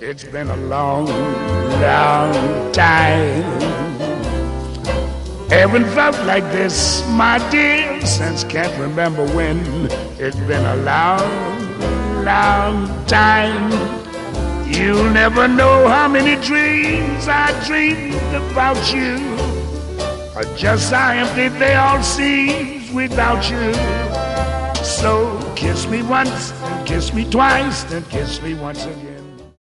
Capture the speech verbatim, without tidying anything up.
It's been a long, long time. Haven't felt like this, my dear, since can't remember when. It's been a long, long time. You'll never know how many dreams I dreamed about you, or just how empty they all seem without you. So kiss me once, and kiss me twice, then kiss me once again.